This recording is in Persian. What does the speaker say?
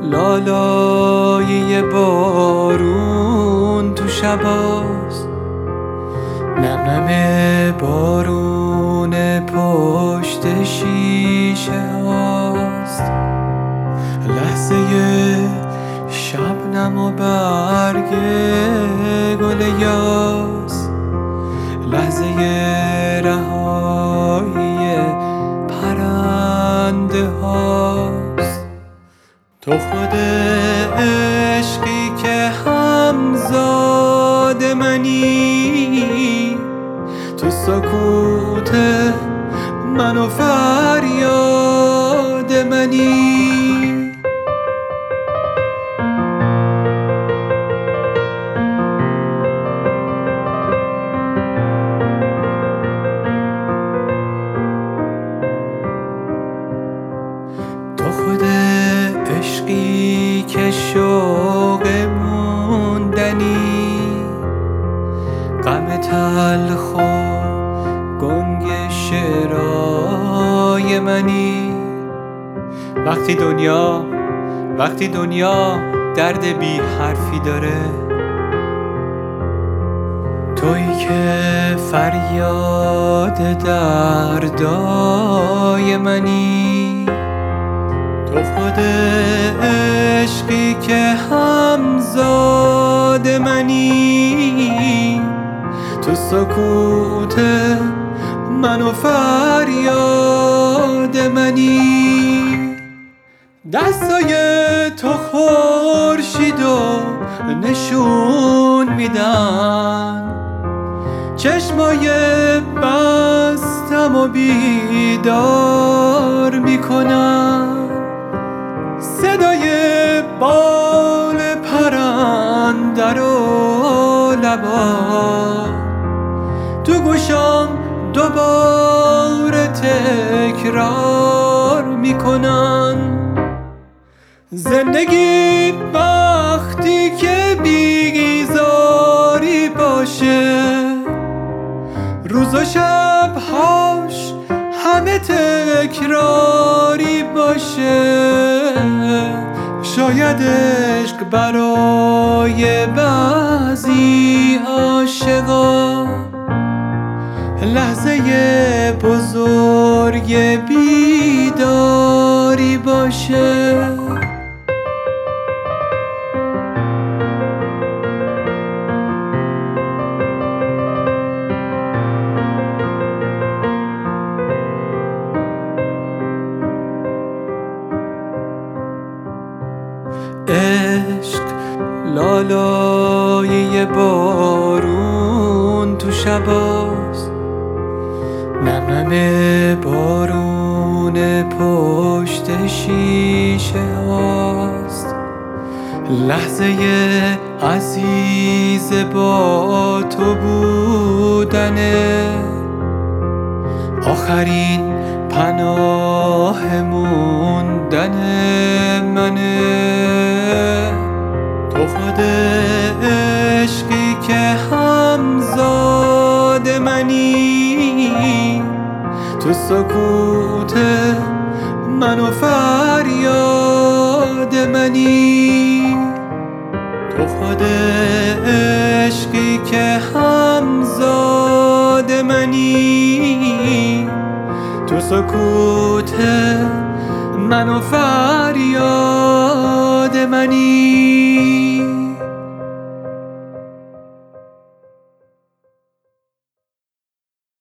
لالای بارون تو شباست، نم نم بارون پشت شیشه هاست. لحظه شبنم و برگ گل یاس، لحظه رهایی پرنده هاست. تو خود عشقی که همزاد منی، تو سکوت من و فریاد منی. تو خود عشقی که شوق موندنی، غم تلخ و گنگ شعرهای منی. وقتی دنیا درد بی حرفی داره، تویی که فریاد دردای منی. تو خود عشقی که همزاد منی، تو سکوت من و فریاد منی. دستای تو خورشیدو نشون میدن، چشمای بستم و بیدار میکنن. صدای بال پرنده رو لبا تو گوشم دوباره تکرار میکنن. زندگی وقتی که بیزاری باشه، روز و شبهاش همه تکراری باشه. شاید عشق برای بعضی عاشقا لحظه بزرگ بیداری باشه. عشق لالای بارون تو شباست، نم نم بارون پشت شیشه هاست. لحظه عزیز با تو بودنه، آخرین پناه موندن منه. تو خود عشقی که همزاد منی، تو سکوت من و فریاد منی. تو خود عشقی که همزاد منی، تو سکوت من و فریاد منی.